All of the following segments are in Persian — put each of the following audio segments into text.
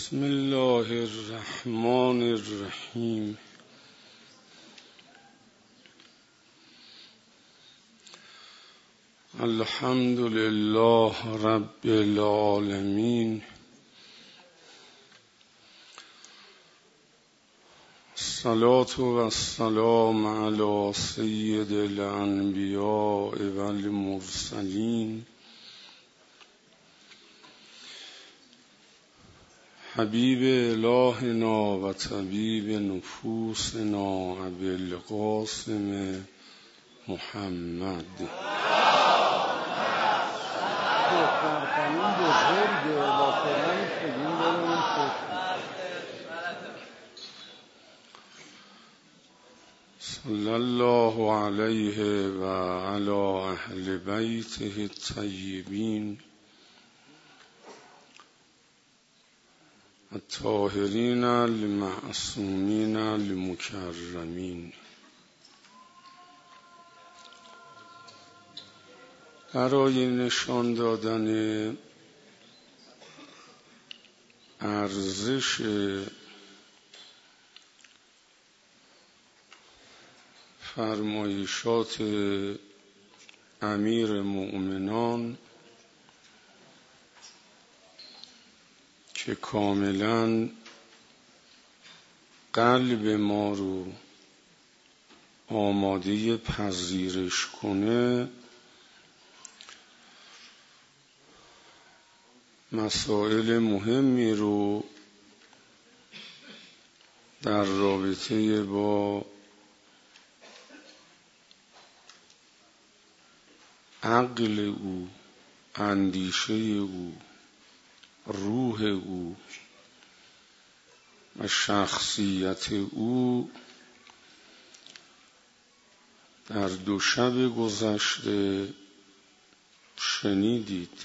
بسم الله الرحمن الرحیم. الحمد لله رب العالمین. الصلاة و السلام علی سید الانبیاء والمرسلین حبیب الهنا و طبیب نفوسنا ابی القاسم محمد. صلی الله علیه و علی اهل بیته الطیبین الطاهرین المعصومین المکرمین. برای نشان دادن ارزش فرمایشات امیر مؤمنان که کاملا قلب ما رو آماده پذیرش کنه، مسائل مهمی رو در رابطه با عقل او، اندیشه او، روح او و شخصیت او در 2 شب گذشته شنیدید.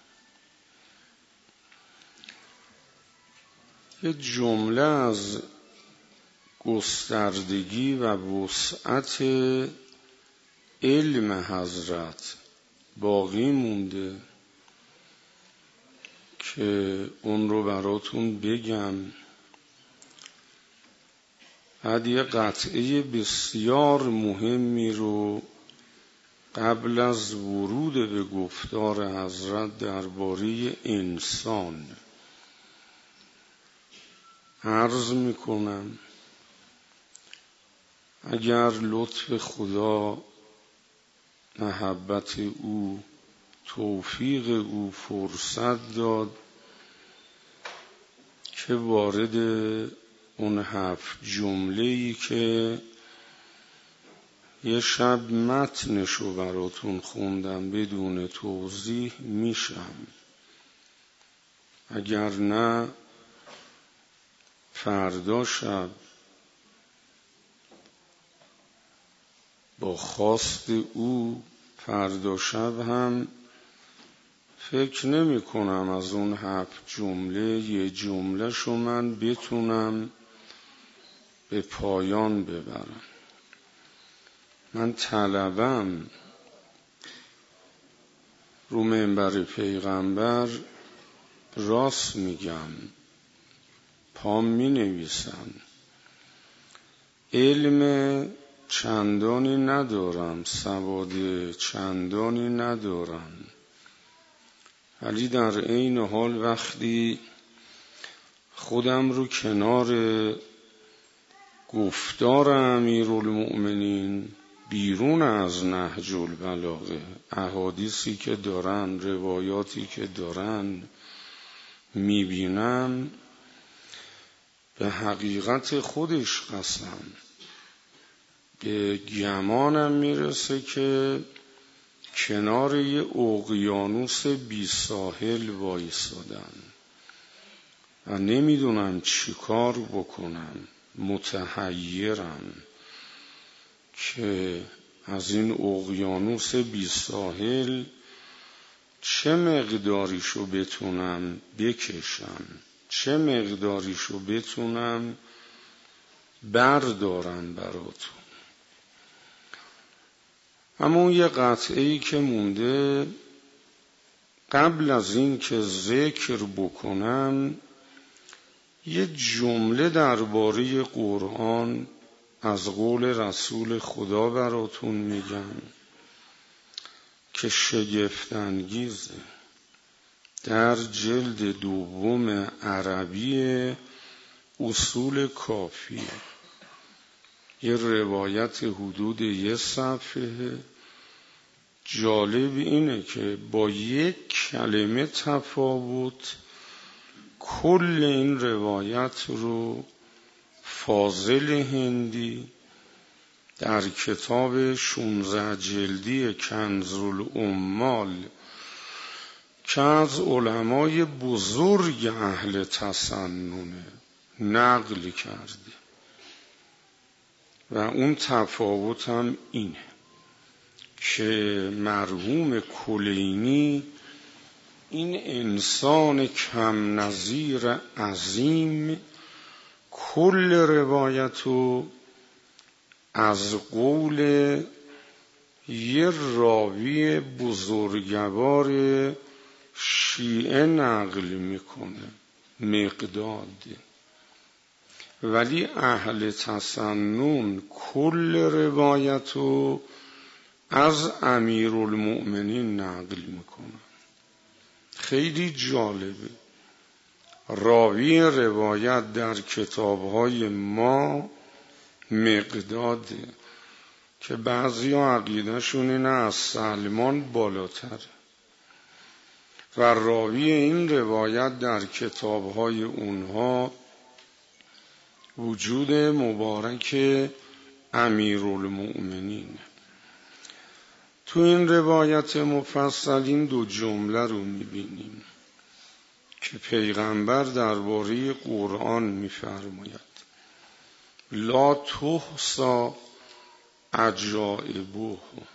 یه جمله از گستردگی و وسعت علم حضرت باقی مونده که اون رو براتون بگم. بعد یه قطعه بسیار مهمی رو قبل از ورود به گفتار حضرت درباره انسان عرض میکنم. اگر لطف خدا، محبت او، توفیق او فرصت داد که وارد اون 7 جمله‌ای که یه شب متنشو براتون خوندم بدون توضیح میشم، اگر نه فردا شب با خواست او فردا شب هم فکر نمی کنم از اون 7 جمله یه جمله شو من بتونم به پایان ببرم. من طلبم رو منبر پیغمبر راست میگم، پام می نویسم. علم چندانی ندارم، سواد چندانی ندارم، ولی در عین حال وقتی خودم رو کنار گفتار امیرالمؤمنین بیرون از نهج البلاغه، احادیثی که دارن، روایاتی که دارن میبینم، به حقیقت خودش قسم به گمانم میرسه که کنار یه اقیانوس بی ساحل وایسادن و نمیدونم چی کار بکنم. متحیرم که از این اقیانوس بی ساحل چه مقداریشو بتونم بکشم، چه مقداریشو بتونم بردارم براتون. اما اون یه قطعه‌ای که مونده قبل از این که ذکر بکنم یه جمله درباره قرآن از قول رسول خدا براتون میگم که شگفت انگیزه. در جلد دوم عربی اصول کافیه، یه روایت حدود 1 صفحه. جالب اینه که با 1 کلمه تفاوت کل این روایت رو فاضل هندی در کتاب 16 جلدی کنز العمال که از علمای بزرگ اهل تسننه نقل کرده و اون تفاوت هم اینه که مرحوم کلینی این انسان کم نظیر عظیم کل روایتو از قول یه راوی بزرگوار شیعه نقل میکنه، مقداد. ولی اهل تسنن کل روایتو از امیرالمؤمنین نقل میکنه. خیلی جالبه. راوی روایت در کتابهای ما مقداده که بعضی ها عقیدهشون اینه از سلمان بالاتره و راوی این روایت در کتابهای اونها وجود مبارک امیرالمؤمنین. تو این روایت مفصل این 2 جمله رو میبینیم که پیغمبر درباره قرآن میفرماید لا تحصی عجائبه،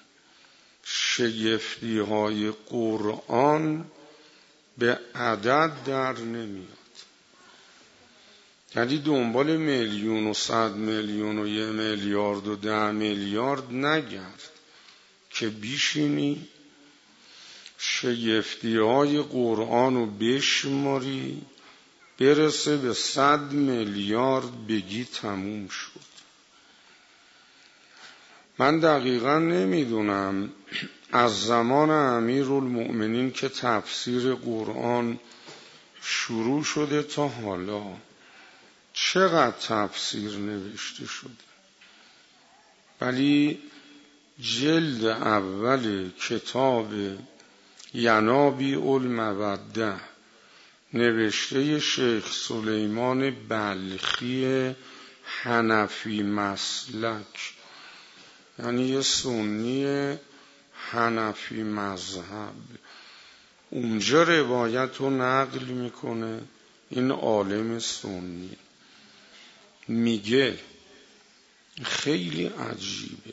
شگفتی های قرآن به عدد در نمیاد. یعنی دنبال 1,000,000 و 100 میلیون و 1 میلیارد و 10 میلیارد نگرد که بیشینی شگفتی های قرآن رو بشماری برسه به 100 میلیارد بگی تموم شد. من دقیقا نمیدونم از زمان امیرالمؤمنین که تفسیر قرآن شروع شده تا حالا چقدر تفسیر نوشته شده، ولی جلد اول کتاب ینابیع الموده نوشته شیخ سلیمان بلخی حنفی مسلک، یعنی یه سنی حنفی مذهب، اونجا روایت رو نقل میکنه. این عالم سنی میگه خیلی عجیبه،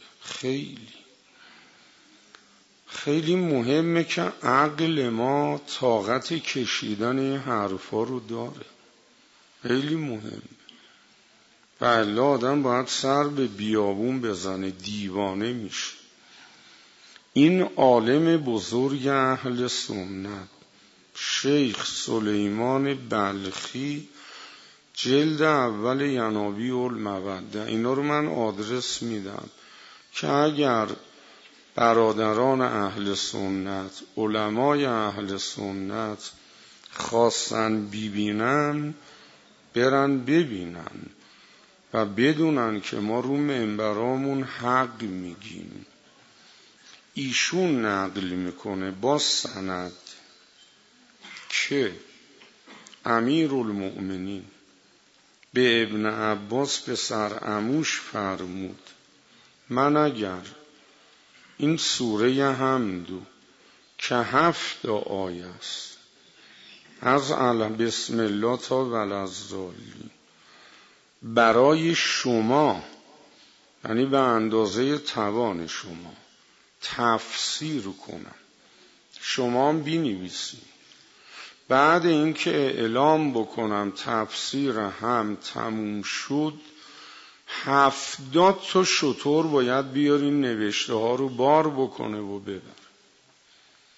خیلی مهمه که عقل ما طاقت کشیدن این حرفا رو داره. خیلی مهمه. و الا آدم باید سر به بیابون بزنه، دیوانه میشه. این عالم بزرگ اهل سنت شیخ سلیمان بلخی جلد اول ینابیع الموده، اینا رو من آدرس میدم که اگر برادران اهل سنت، علمای اهل سنت خواستن ببینن برن ببینن و بدونن که ما رو منبرامون حق میگیم. ایشون نقل میکنه با سند که امیرالمؤمنین به ابن عباس پسر عموش فرمود من اگر این سوره حمدو که 7 آیه است از بسم الله تا ولضالین برای شما، یعنی به اندازه توان شما تفسیر کنم، شما هم بنویسید، بعد اینکه اعلام بکنم تفسیر هم تموم شد 70 تا شتر باید بیارین نوشته ها رو بار بکنه و ببر.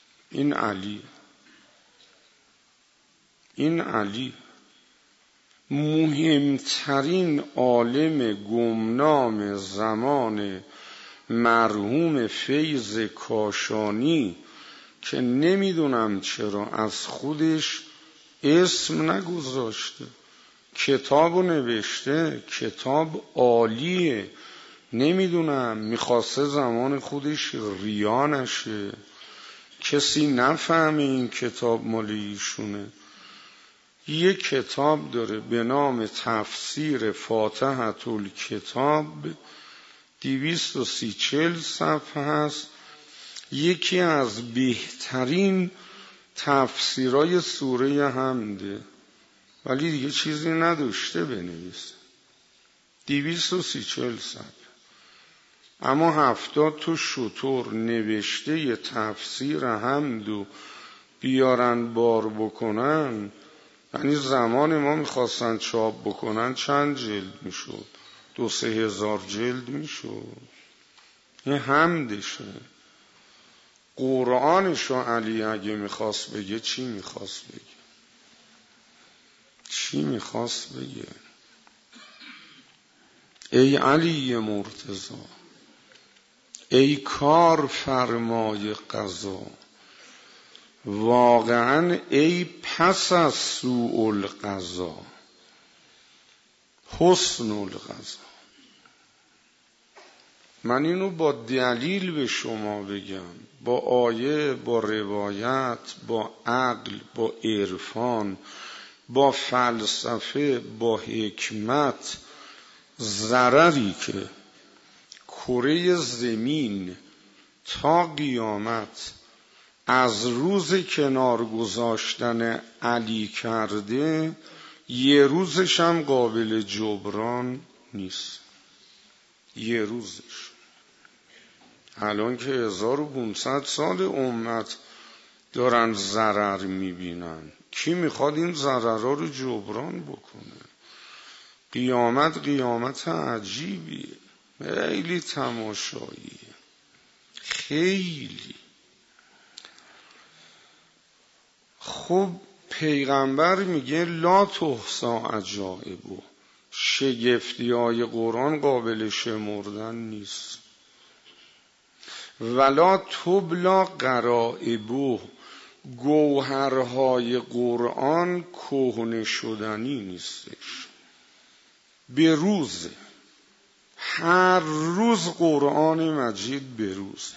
این علی مهمترین عالم گمنام زمان مرحوم فیض کاشانی که نمیدونم چرا از خودش اسم نگذاشته، کتابو نوشته، کتاب عالیه، نمیدونم میخواسته زمان خودش ریا نشه، کسی نفهمه این کتاب مال ایشونه. یک کتاب داره به نام تفسیر فاتحة الکتاب، 240 صفحه هست، یکی از بهترین تفسیرای سوره حمده، ولی دیگه چیزی نداشته بنویسه. 240 صفحه، اما 70 تا شطور نوشته ی تفسیر حمدو بیارن بار بکنن، یعنی زمان ما میخواستن چاپ بکنن چند جلد میشد؟ 2-3 هزار جلد میشد. این حمدشه. قرآنشو علی اگه میخواست بگه چی میخواست بگه؟ چی میخواست بگه؟ ای علی مرتضی، ای کار فرمای قضا، واقعا ای پس از سوء القضا حسن القضا. من اینو با دلیل به شما بگم، با آیه، با روایت، با عقل، با عرفان، با فلسفه، با حکمت. ضرری که کره زمین تا قیامت از روز کنار گذاشتن علی کرده، یه روزش هم قابل جبران نیست. یه روزش. الان که 1500 سال امت دارن ضرر میبینن، کی میخواد این ضررها رو جبران بکنه؟ قیامت عجیبیه، خیلی تماشاییه، خیلی. خب پیغمبر میگه لا تحصی عجائبه، شگفتی های قرآن قابل شمردن نیست. ولا تبلا غرائبه، گوهرهای قرآن کهنه شدنی نیستش. به روزه، هر روز قرآن مجید به روزه.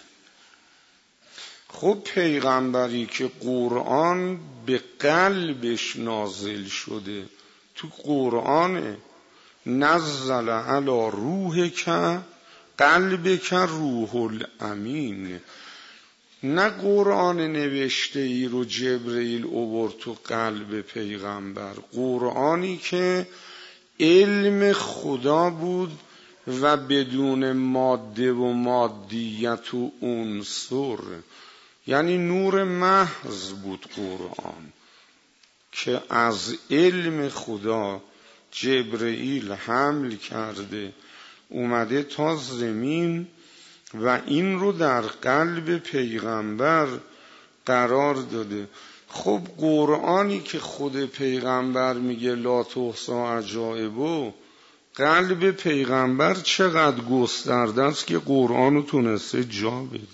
خب پیغمبری که قرآن به قلبش نازل شده، تو قرآن نزل علی روحک قلبک روح الامین، نه قرآن نوشته ای رو جبرئیل آورد تو قلب پیغمبر، قرآنی که علم خدا بود و بدون ماده و مادیت و عنصر، یعنی نور محض بود قرآن که از علم خدا جبرئیل حمل کرده اومده تا زمین و این رو در قلب پیغمبر قرار داده. خب قرآنی که خود پیغمبر میگه لا تحصی عجائبه، قلب پیغمبر چقدر گسترده است که قرآن رو تونسته جا بده.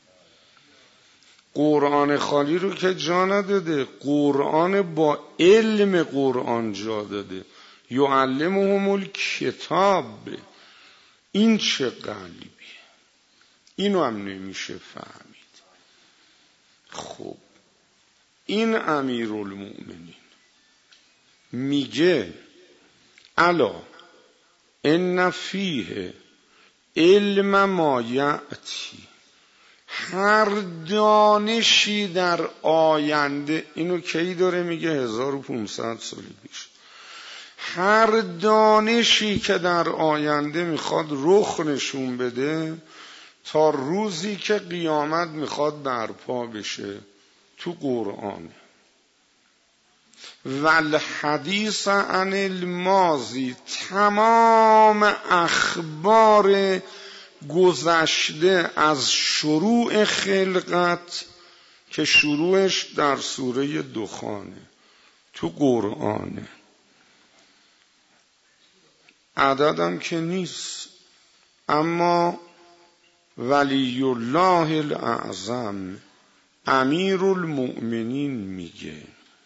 قرآن خالی رو که جا نداده، قرآن با علم قرآن جا داده. یعلمهم الکتاب. این چه قلبیه؟ اینو هم نمیشه فهمید. خب این امیرالمؤمنین میگه الا ان فیه علم ما یأتی، هر دانشی در آینده، اینو کی داره میگه؟ 1500 سال پیش. هر دانشی که در آینده میخواد رخ نشون بده تا روزی که قیامت میخواد برپا بشه تو قرآن. والحدیث عن الماضی، تمام اخبار گذشته از شروع خلقت که شروعش در سوره دخانه تو قرآنه. عددم که نیست. اما ولی الله الاعظم امیر المؤمنین میگه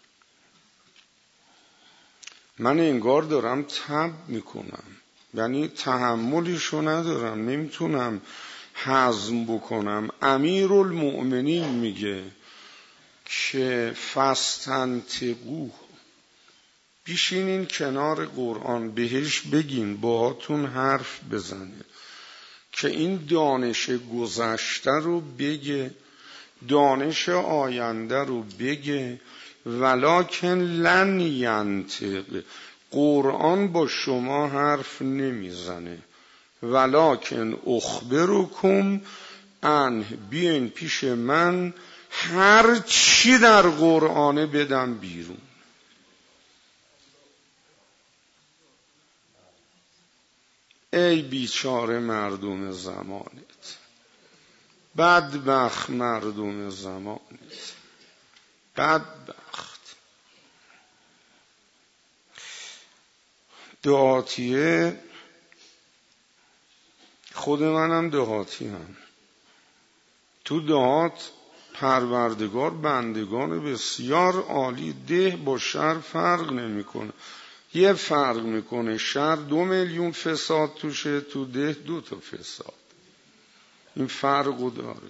من انگار دارم تب میکنم، یعنی تحملشو ندارم، نمیتونم هضم بکنم. امیر المؤمنین میگه که فاستنطقوه، بیشینین کنار قرآن بهش بگین، باهاتون حرف بزنه که این دانش گذشته رو بگه، دانش آینده رو بگه. ولکن لن ینطق، قرآن با شما حرف نمیزنه. ولکن اخبرکم عنه، بیاین پیش من هر چی در قرآن بدم بیرون. ای بیچاره مردم زمانت، بدبخت مردم زمانت، بدبخت. دهاتیه، خود منم دهاتی هم. تو دهات پروردگار بندگان بسیار عالی، ده با شهر فرق نمیکنه. یه فرق میکنه، شهر 2 میلیون فساد توشه، تو ده 2 تا فساد. این فرقو داره.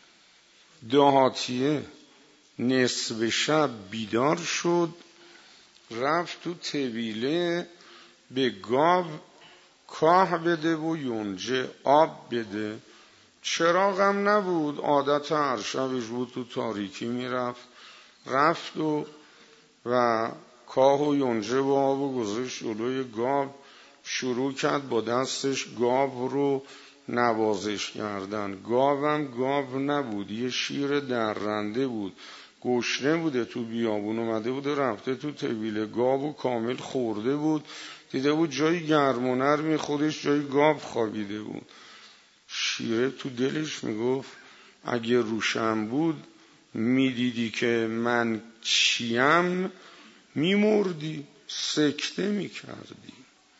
دهاتیه نصف شب بیدار شد، رفت تو طویله به گاو کاه بده و یونجه آب بده. چراغم نبود، عادت هر شبش بود، تو تاریکی میرفت. رفت و کاه و یونجه و آب و گذاشت جلوی گاو، شروع کرد با دستش گاو رو نوازش کردن. گاوم گاو نبود، یه شیر درنده بود، گشنه بوده، تو بیابون اومده بوده، رفته تو طویله، گاو و کامل خورده بود، دیده بود جای گرم و نرمی، خودش جای گاو خوابیده بود. شیره تو دلش میگفت اگه روشن بود میدیدی که من چیم، میمردی، سکته میکردی.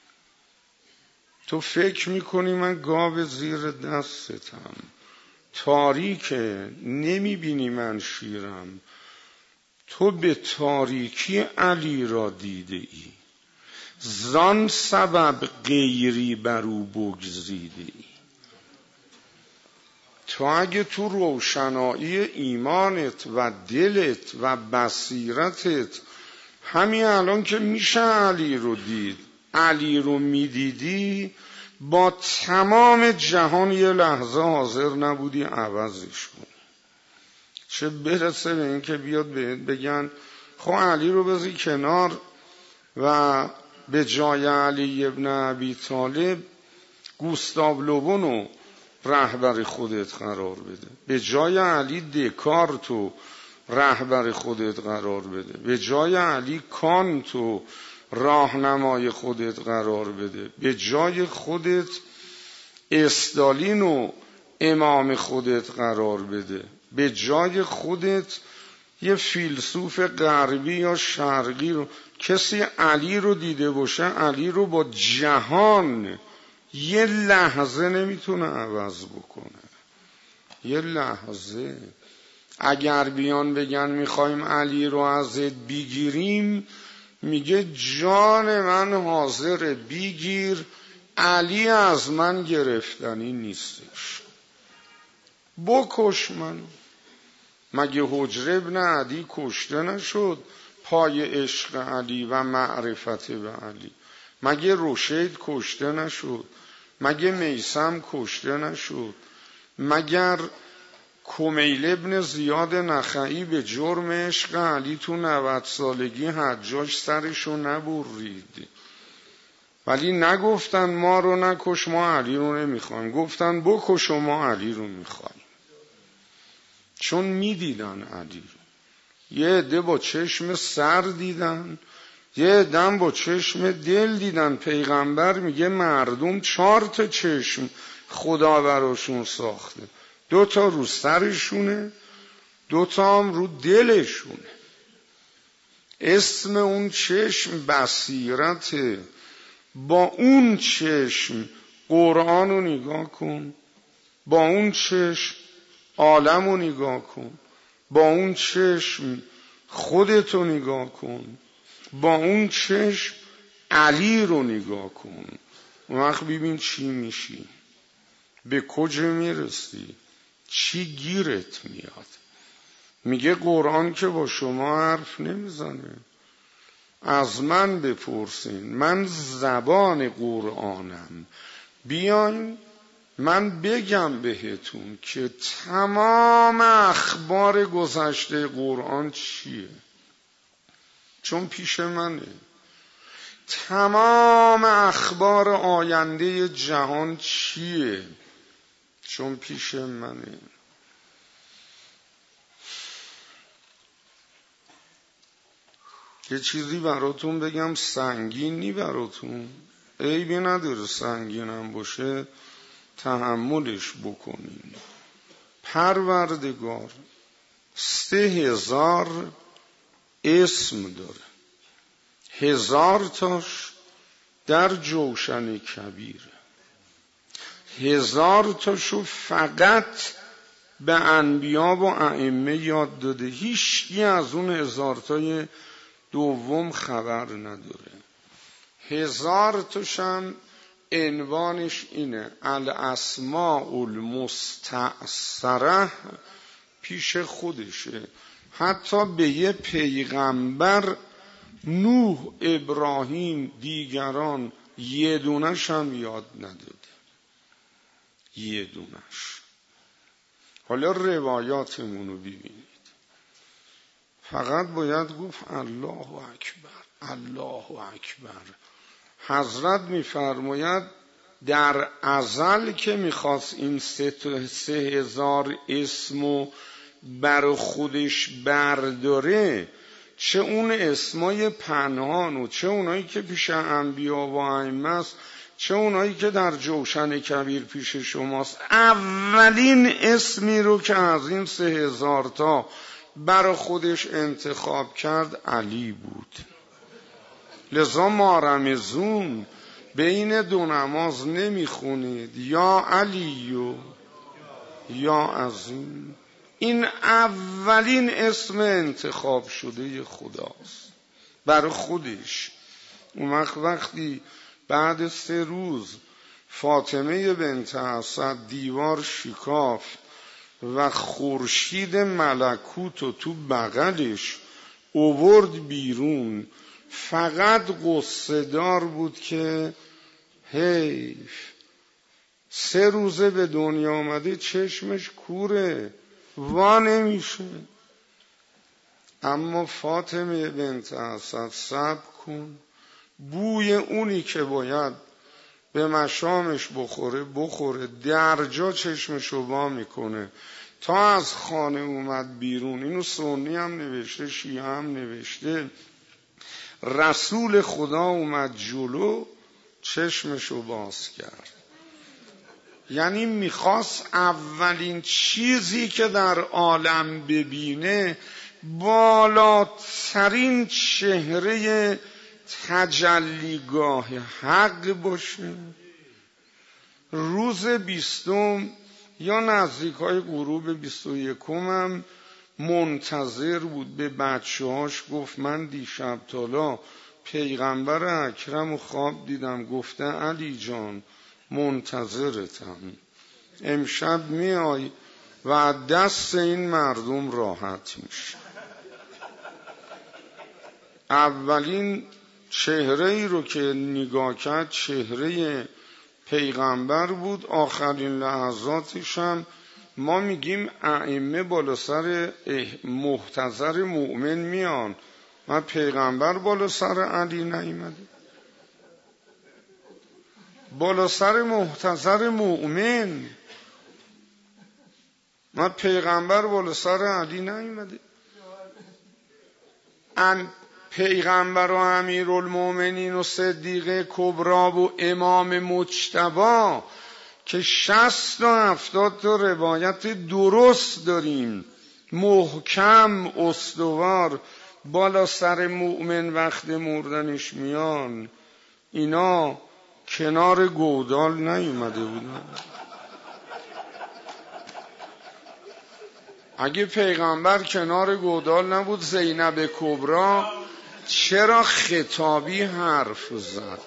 تو فکر میکنی من گاو زیر دستتم، تاریکه، نمیبینی من شیرم. تو به تاریکی علی را دیده ای، زان سبب غیری برو بگزیده ای. تو اگه تو روشنایی ایمانت و دلت و بصیرتت همین الان که میشه علی رو دید، علی رو میدیدی، با تمام جهان یه لحظه حاضر نبودی عوضش کنی. چه برسه به این که بیاد بهت بگن خب علی رو بذاری کنار و به جای علی ابن ابی طالب گوستاو لوبونو رهبر خودت قرار بده، به جای علی دکارتو رهبر خودت قرار بده، به جای علی کانتو راهنمای خودت قرار بده، به جای خودت استالینو امام خودت قرار بده، به جای خودت یه فیلسوف غربی یا شرقی رو. کسی علی رو دیده باشه علی رو با جهان یه لحظه نمیتونه عوض بکنه. یه لحظه. اگر بیان بگن میخوایم علی رو ازت بگیریم، میگه جان من حاضر بگیر، علی از من گرفتنی نیستش، بکش منو. مگه حجر ابن عدی کشته نشد پای عشق علی و معرفت به علی؟ مگه رشید کشته نشد؟ مگه میثم کشته نشد؟ مگر کمیل ابن زیاد نخعی به جرم عشق علی تو 90 سالگی حجاج سرشو نبرید؟ ولی نگفتن ما رو نکش، ما علی رو نمیخوایم، گفتن بکش و ما علی رو میخوایم. چون میدیدن علی رو. یه عده با چشم سر دیدن، یه عده با چشم دل دیدن. پیغمبر میگه مردم 4 تا چشم خدا براشون ساخته، 2 تا رو سرشونه، 2 تا هم رو دلشونه. اسم اون چشم بصیرته. با اون چشم قرآن رو نگاه کن، با اون چشم عالم رو نگاه کن، با اون چشم خودت رو نگاه کن، با اون چشم علی رو نگاه کن. اون وقت ببین چی میشی، به کجا میرسی، چی گیرت میاد. میگه قرآن که با شما حرف نمیزنه، از من بپرسین، من زبان قرآنم، بیاین من بگم بهتون که تمام اخبار گذشته قرآن چیه، چون پیش منه. تمام اخبار آینده جهان چیه، چون پیش منه. یه چیزی براتون بگم، سنگینی براتون، عیبی نداره سنگینم باشه، تحملش بکنین. پروردگار 3000 اسم داره، 1000 تاش در جوشن کبیره، 1000 تاشو فقط به انبیا و ائمه یاد داده، هیچکی از اون 1000 تای دوم خبر نداره. 1000 تاشم عنوانش اینه الاسماء المستأثره، پیش خودشه. حتی به یه پیغمبر نوح، ابراهیم، دیگران یه دونش هم یاد نداده، یه دونش. حالا روایاتمونو ببینید، فقط باید گفت الله اکبر، الله اکبر. حضرت میفرماید در ازل که میخواست این 3000 اسمو بر خودش برداره، چه اون اسمای پنهان و چه اونایی که پیش انبیا و ائمه است، چه اونایی که در جوشن کبیر پیش شماست، اولین اسمی رو که از این 3000 تا بر خودش انتخاب کرد علی بود. لذا ما رمزون بین دو نماز نمیخونید یا علی و یا عظیم. این اولین اسم انتخاب شده خداست برای خودش. اون وقتی بعد 3 روز فاطمه بنت اسد دیوار شکافت و خورشید ملکوت رو تو بغلش آورد بیرون، فقط غصه دار بود که حیف 3 روزه به دنیا آمده، چشمش کوره، وا نمیشه. اما فاطمه بنت اسد صبر کن، بوی اونی که باید به مشامش بخوره، درجا چشمشو وا میکنه تا از خانه اومد بیرون. اینو سنی هم نوشته، شیعه هم نوشته. رسول خدا اومد جلو، چشمشو باز کرد. یعنی میخواست اولین چیزی که در عالم ببینه بالاترین چهره تجلیگاه حق باشه. روز 20 یا نزدیکای غروب 21 هم منتظر بود. به بچه‌هاش گفت من دیشب تالا پیغمبر اکرم و خواب دیدم، گفته علی جان منتظرتم، امشب میای و دست این مردم راحت میشه. اولین چهره ای رو که نگاه کرد چهره پیغمبر بود. آخرین لحظاتش هم ما میگیم ائمه بالا سر محتضر مؤمن میان، ما پیغمبر بالا سر علی نیامده، بالا سر محتضر مؤمن، ما پیغمبر بالا سر علی نیامده. پیغمبر و امیرالمؤمنین و صدیقه کبری و امام مجتبی که 60 تا 70 تا روایت درست داریم، محکم استوار، بالا سر مؤمن وقت مردنش میان. اینا کنار گودال نیومده بودن؟ اگه پیغمبر کنار گودال نبود زینب کبری چرا خطابی حرف زد؟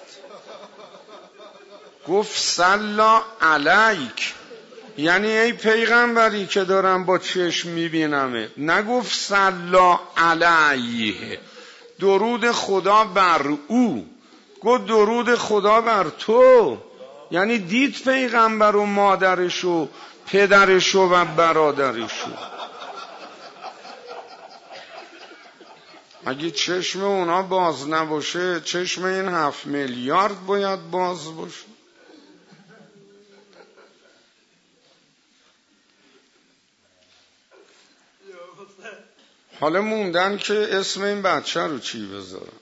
گفت صلا علیک، یعنی ای پیغمبری که دارم با چشم میبینمه. نگفت صلا علیه، درود خدا بر او. گفت درود خدا بر تو، یعنی دید پیغمبر و مادرش و پدرش و برادرش. اگه چشم اونا باز نباشه چشم این 7 میلیارد باید باز باشه. حالا موندن که اسم این بچه رو چی بذارم.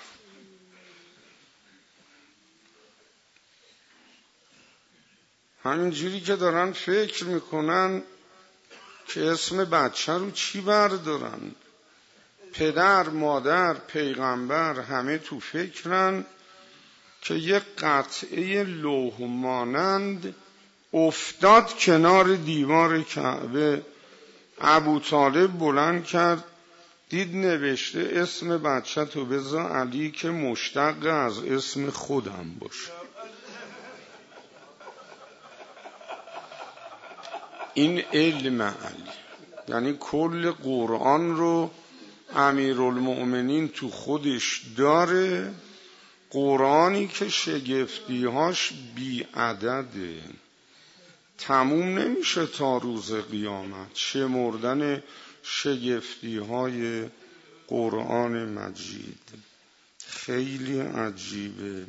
همینجوری که دارن فکر میکنن که اسم بچه رو چی بردارن. پدر، مادر، پیغمبر همه تو فکرن که یک قطعه لوح مانند افتاد کنار دیوار کعبه. ابوطالب بلند کرد دید نوشته اسم بچه تو بذار علی که مشتق از اسم خودم باشه. این علم علی، یعنی کل قرآن رو امیرالمؤمنین تو خودش داره. قرآنی که شگفتیهاش بی عدده، تموم نمیشه تا روز قیامت شمردن شگفتیهای قرآن مجید. خیلی عجیبه.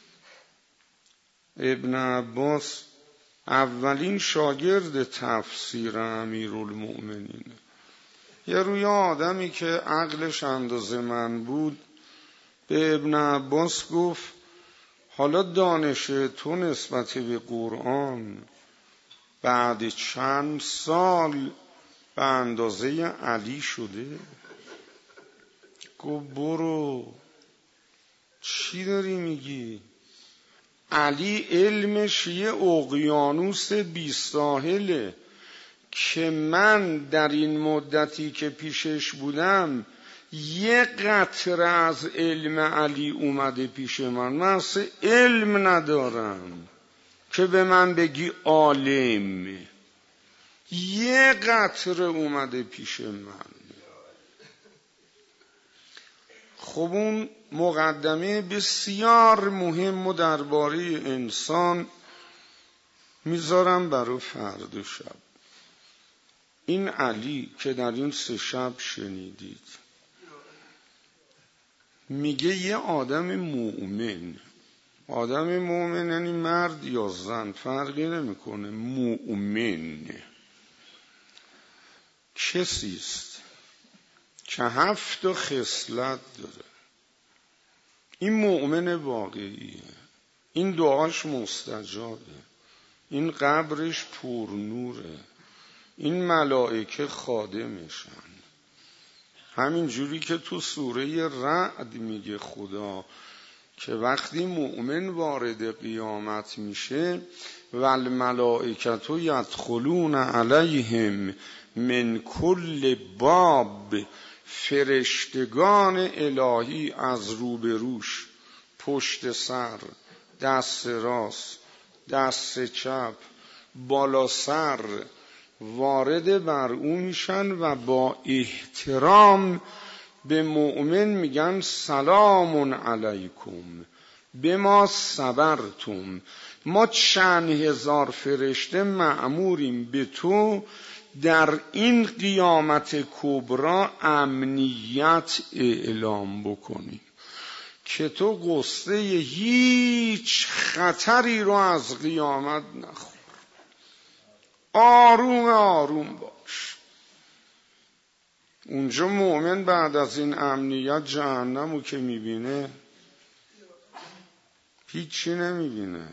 ابن عباس اولین شاگرد تفسیر امیرالمؤمنین. یه روی آدمی که عقلش اندازه من بود به ابن عباس گفت حالا دانش تو نسبت به قرآن بعد چند سال به اندازه علی شده؟ گفت برو، چی داری میگی؟ علی علمش یه اقیانوس 20 ساحله که من در این مدتی که پیشش بودم یه قطره از علم علی اومده پیش من اصلا علم ندارم که به من بگی عالم. یه قطره اومده پیش من. خب اون مقدمه بسیار مهم و درباره انسان میذارم برای فردا شب. این علی که در این 3 شب شنیدید میگه یه آدم مؤمن، آدم مؤمن یعنی مرد یا زن فرقی نمیکنه، مؤمن کسی است که 7 خصلت داره. این مؤمن واقعیه، این دعاش مستجابه، این قبرش پر نوره، این ملائکه خادمشن. همین جوری که تو سوره رعد میگه خدا که وقتی مؤمن وارد قیامت میشه والملائکة یدخلون علیهم من کل باب، فرشتگان الهی از روبروش، پشت سر، دست راست، دست چپ، بالا سر وارد بر او میشن و با احترام به مؤمن میگن سلام علیکم بما صبرتم. ما چند هزار فرشته مأموریم به تو در این قیامت کبرا امنیت اعلام بکنیم که تو قصه هیچ خطری رو از قیامت نخور. آروم آروم باش. اونجا مؤمن بعد از این امنیت جهنمو که میبینه هیچی نمیبینه.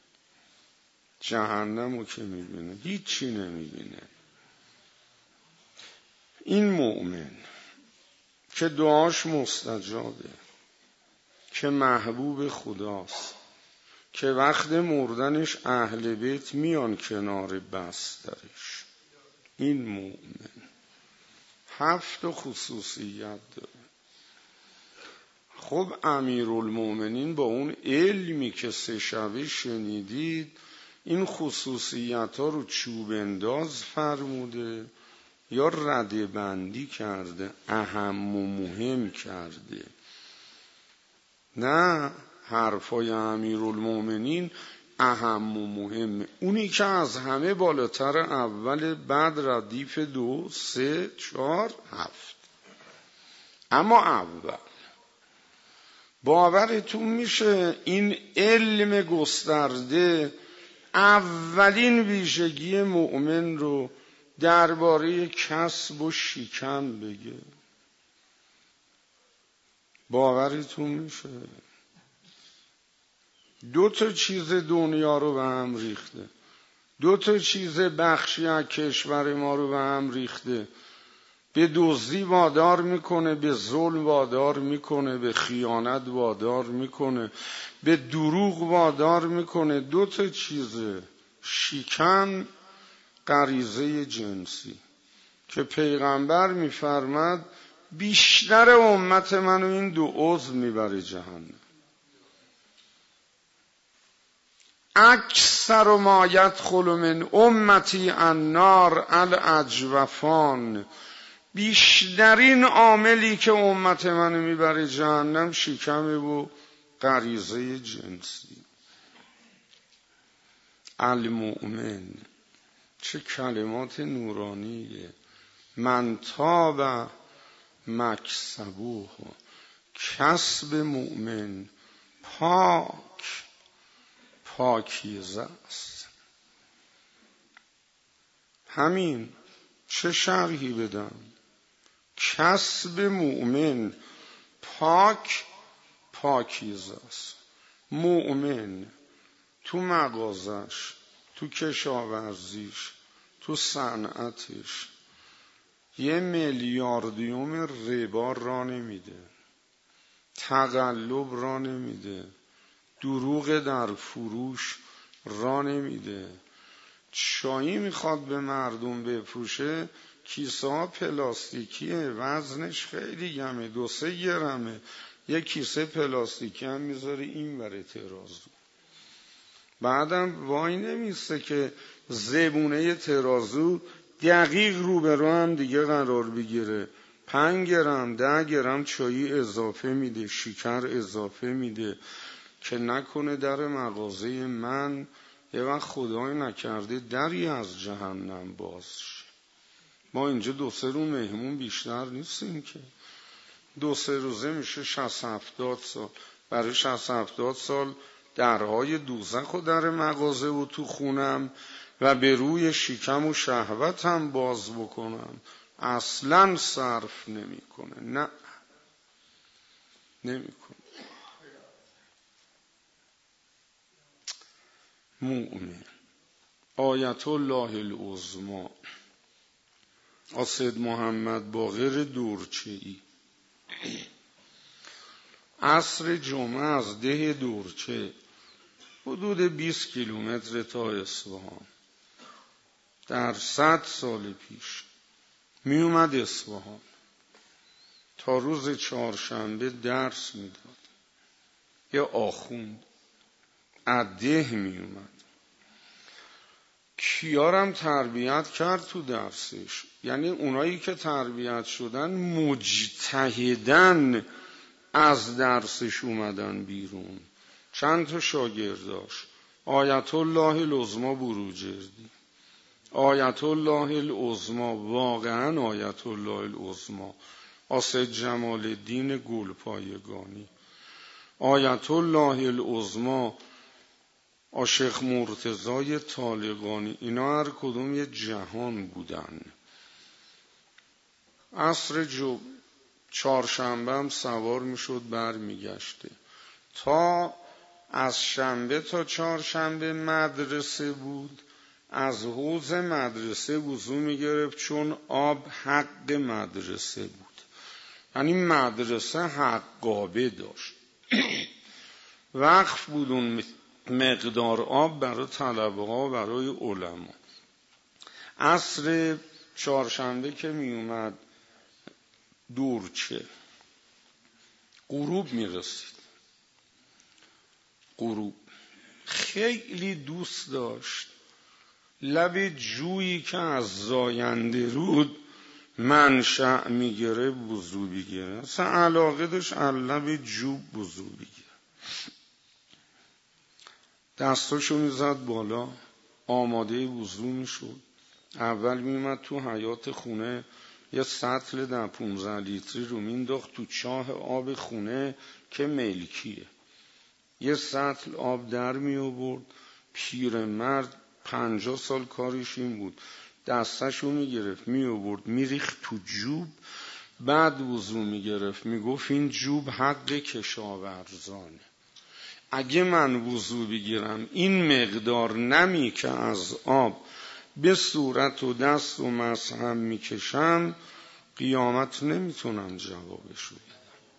جهنمو که میبینه هیچی نمیبینه. این مؤمن که دعاش مستجابه، که محبوب خداست، که وقت مردنش اهل بیت میان کنار بسترش. این مؤمن 7 خصوصیت داره. خب امیرالمومنین با اون علمی که 3 شبه شنیدید این خصوصیت ها رو چوب انداز فرموده یا رده بندی کرده، اهم و مهم کرده. نه، حرفای امیرالمومنین اهم و مهمه. اونی که از همه بالاتر اول، بعد ردیف 2 3 4 7. اما اول باورتون میشه این علم گسترده اولین ویژگی مؤمن رو درباره کسب و شکم بگه؟ باورتون میشه؟ 2 چیز دنیا رو به هم ریخته، 2 چیز بخشی از کشور ما رو به هم ریخته. به دزدی وادار میکنه، به ظلم وادار میکنه، به خیانت وادار میکنه، به دروغ وادار میکنه. 2 چیز، شکم، غریزه جنسی، که پیغمبر میفرماد بیشتر امت منو این 2 عضو میبره جهنم. اکثر ما یدخل من امتی النار الاجوفان. بیشترین عاملی که امت منو میبره جهنم شکمه و غریزه جنسی. المؤمن، چه کلمات نورانیه. من طاب مکسبوه، کسب مؤمن پاکیزه است. همین، چه شرحی بدم؟ کسب مؤمن پاکیزه است. مؤمن تو مغازش، تو کشاورزیش، تو صنعتش 1 میلیاردیوم ربا را نمیده، تقلب را نمیده، دروغ در فروش را نمیده. چایی میخواد به مردم بفروشه، کیسه ها پلاستیکیه، وزنش خیلی کمه، 2-3 گرمه. 1 کیسه پلاستیکی هم میذاره این ور ترازو. بعدم وای نمیسته که زبونه ترازو دقیق روبرو هم دیگه قرار بگیره. 5 گرم 10 گرم چایی اضافه میده، شکر اضافه میده، که نکنه در مغازه من یه وقت خدای نکرده دری از جهنم باز شه. ما اینجا 2-3 روز مهمون بیشتر نیستیم که. 2-3 روزه میشه 60-70 سال. برای 60-70 سال درهای دوزخ و در مغازه و تو خونم و به روی شکم و شهوت هم باز بکنم اصلا صرف نمیکنه. نه، نمیکنه. مؤمن. آیت الله العظمی سید محمد باقر دورچه‌ای. عصر جمعه از ده دورچه حدود 20 کیلومتر تا اصفهان، در 100 سال پیش می اومد اصفهان، تا روز 4شنبه درس میداد. یه آخوند از ده می اومد، کیارم تربیت کرد تو درسش. یعنی اونایی که تربیت شدن مجتهدن از درسش اومدن بیرون. چند تا شاگرداش، آیت الله العظمی بروجردی، آیت الله العظمی، واقعا آیت الله العظمی، سید جمال الدین گلپایگانی، آیت الله العظمی، شیخ مرتضی طالقانی، اینا هر کدوم یه جهان بودن. عصر 4شنبه هم سوار میشد بر میگشته. تا از شنبه تا 4شنبه مدرسه بود، از حوض مدرسه وضو میگرفت چون آب حق مدرسه بود. یعنی مدرسه حقابه داشت. وقف بود اون مقدار آب برای طلبه ها، برای علما. عصر چهارشنبه که می اومد دورچه، غروب می رسید. غروب خیلی دوست داشت لب جویی که از زاینده رود منشأ میگیره وضو بگیره. اصلا علاقه داشت لب جوب وضو بگیره. دستاشو میزد بالا، آماده وضو میشد. اول میومد تو حیاط خونه، یه سطل 10-15 لیتری رو مینداخت تو چاه آب خونه که ملکیه. یه سطل آب در می آورد. پیرمرد 50 سال کارش این بود، دستشو میگرفت می آورد میریخت تو جوب، بعد وضو میگرفت. میگفت این جوب حق کشاورزانه، اگه من وضو بگیرم این مقدار نمی که از آب به صورت و دست و مسحم میکشم، قیامت نمیتونم جوابشو بدم.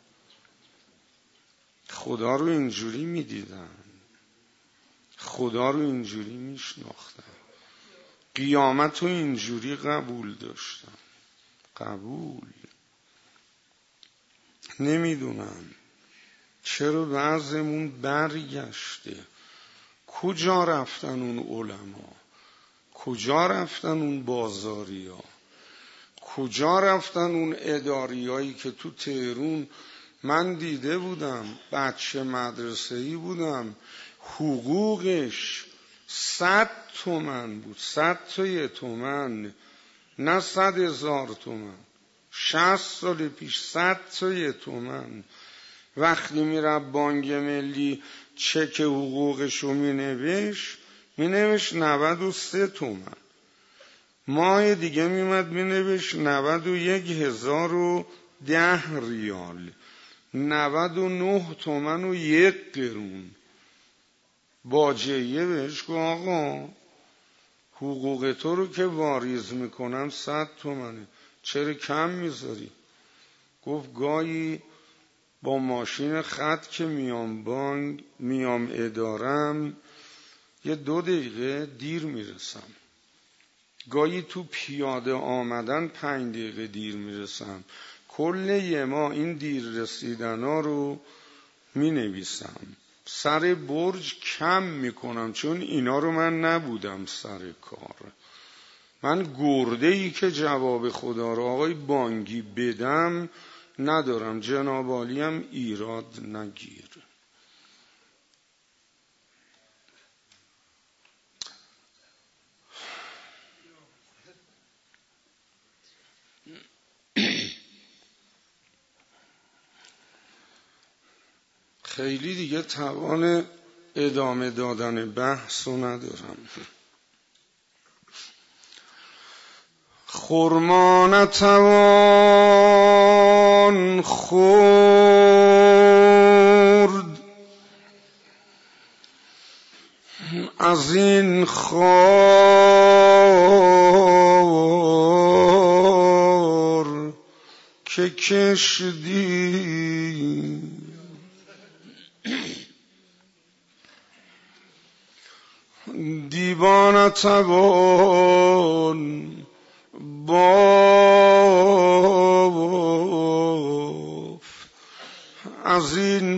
خدا رو اینجوری میدیدن، خدا رو اینجوری میشناختن، قیامت رو اینجوری قبول داشتن. قبول نمیدونم چرا بعضمون برگشته. کجا رفتن اون علما؟ کجا رفتن اون بازاریا؟ کجا رفتن اون اداریایی که تو تهرون من دیده بودم؟ بچه مدرسه‌ای بودم، حقوقش 100 تومن بود. 100 تا 1 تومن، نه 100,000 تومن. 60 سال پیش 100 تا 1 تومن. وقتی میره بانک ملی چک حقوقشو مینوشت 93 تومن. ماه دیگه میمد مینوشت 91,010 ریال، 99 تومن و 1 قرون. باجیه بهش گفت آقا حقوق تو رو که واریز میکنم 100 تومنه، چرا کم میذاری؟ گفت گاهی با ماشین خط که میام بانک، میام ادارم، یه 2 دقیقه دیر میرسم. گاهی تو پیاده آمدن 5 دقیقه دیر میرسم. کل یه ماه این دیر رسیدن ها رو مینویسم. سر برج کم میکنم چون اینا رو من نبودم سر کار. من گرده ای که جواب خدا رو آقای بانگی بدم ندارم. جناب عالیم ایراد نگیر. خیلی دیگه توان ادامه دادن بحث رو ندارم. خرما نتوان خورد از این خار که کشیدی. دیوانه توان باف از این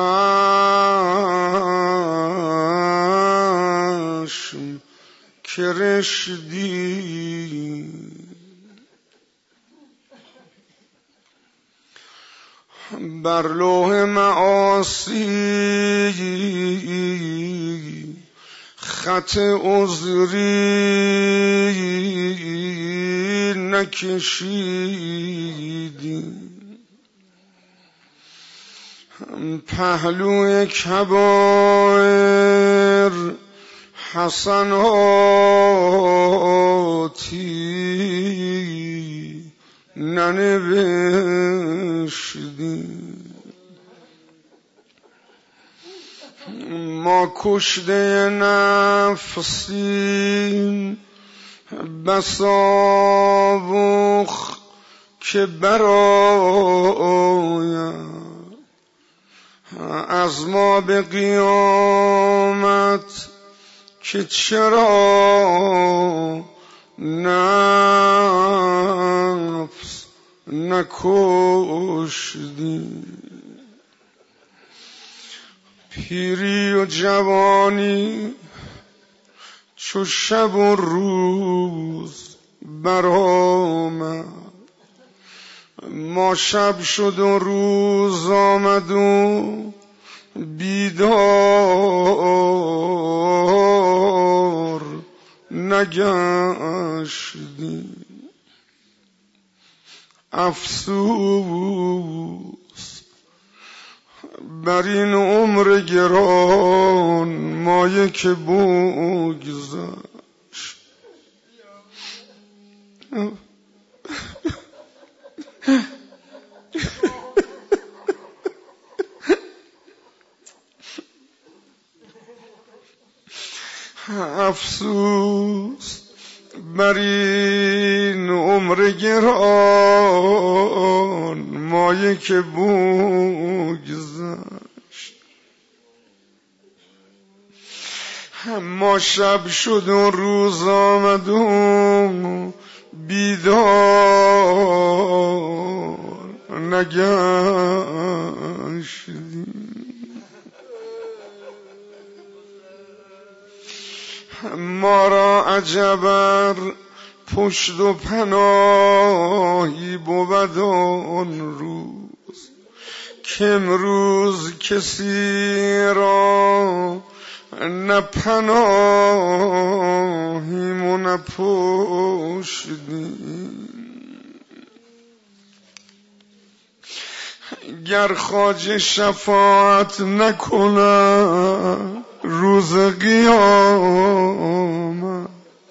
پشم که رشدی. بر لوح معاصی خط عذری نکشیدی. پهلوی کبائر حسناتی ننوشتی. ما کشته نفسیم بسا که براید از ما به قیامت که چرا نفس نکشتی، پیری و جوانی چو شب و روز برآمد، ما شب شد و روز آمد و بیدار نگشتی. افسوس بر این عمر گران مایه که بگذشت. افسوس بر این عمر گران مایه که بگذشت. ما شب شد و روز آمد و بیدار نگشتیم. ما را عجبر پشت و پناهی بود آن روز، که امروز کسی را نه پناهیم و نه پشتیم. گر خواجه شفاعت نکند روز قیامت،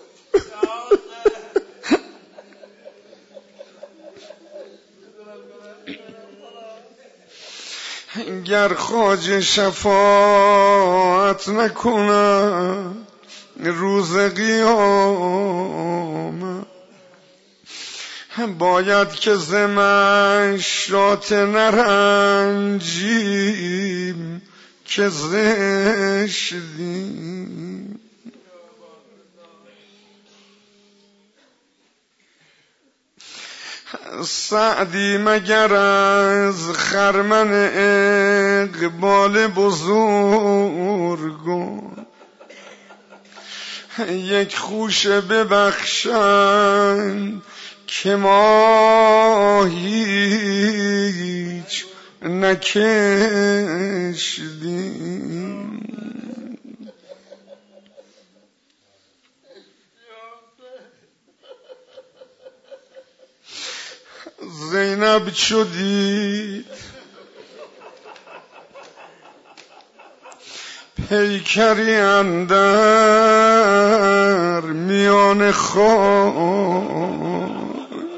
گر خواجه شفاعت نکند روز قیامت، باید که ز مشرات نرنجیم که زشتیم. سعدی مگر از خرمن اقبال بزرگان یک خوشه ببخشند که ما هیچ نکشدیم. زینب چو دید پیکری اندر میان خاک،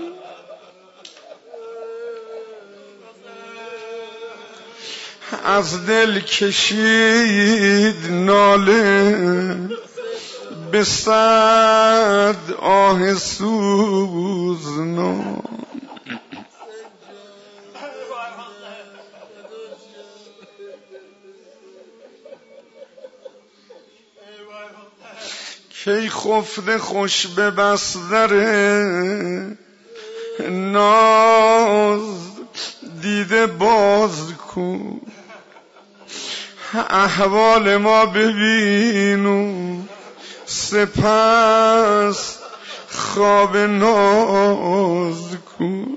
از دل کشید ناله به صد آه سوزناک. کی خفته خوش به بستر ناز دیده باز کن، احوال ما ببین و سپس خواب ناز کن.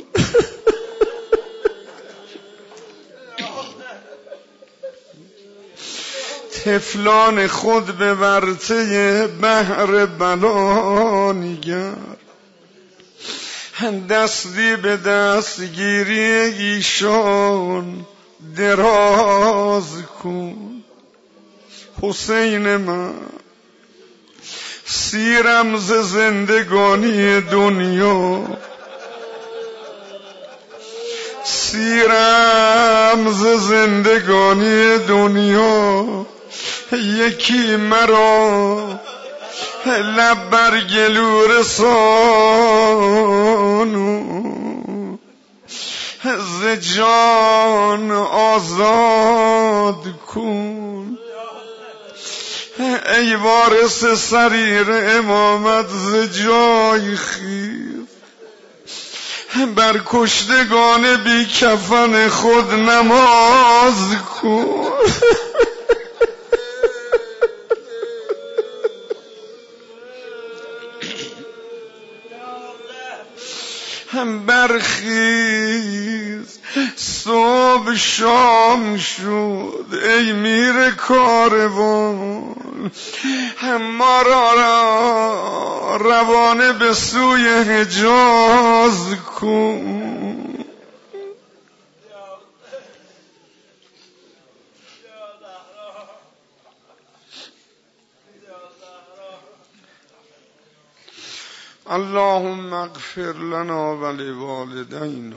طفلان خود به ورطه بحر بلا نگر، دستی به دستگیری ایشان دراز کن. حسین من سیرم ز زندگانی دنیا، سیرم ز زندگانی دنیا، یکی مرا لب بر گلو رسان، ز جان آزاد کن. ای وارث سریر امامت ز جای خیز، بر کشتگان بی کفن خود نماز کن. برخیز صبح شام شد ای میر کاروان، ما را روانه به سوی حجاز کن. اللهم اغفر لنا ولوالدینا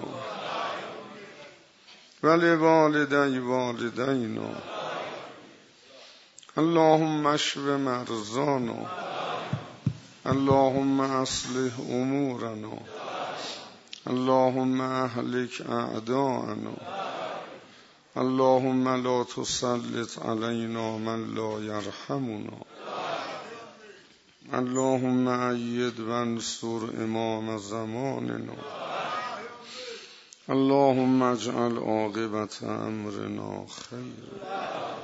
ولوالدی والدینا. اللهم اشف مرضانا، اللهم اصلح امورنا، اللهم اهلك اعداءنا، اللهم لا تسلط علينا من لا يرحمنا. اللهم أيد وانصر امام زماننا، اللهم اجعل عاقبة امرنا خير.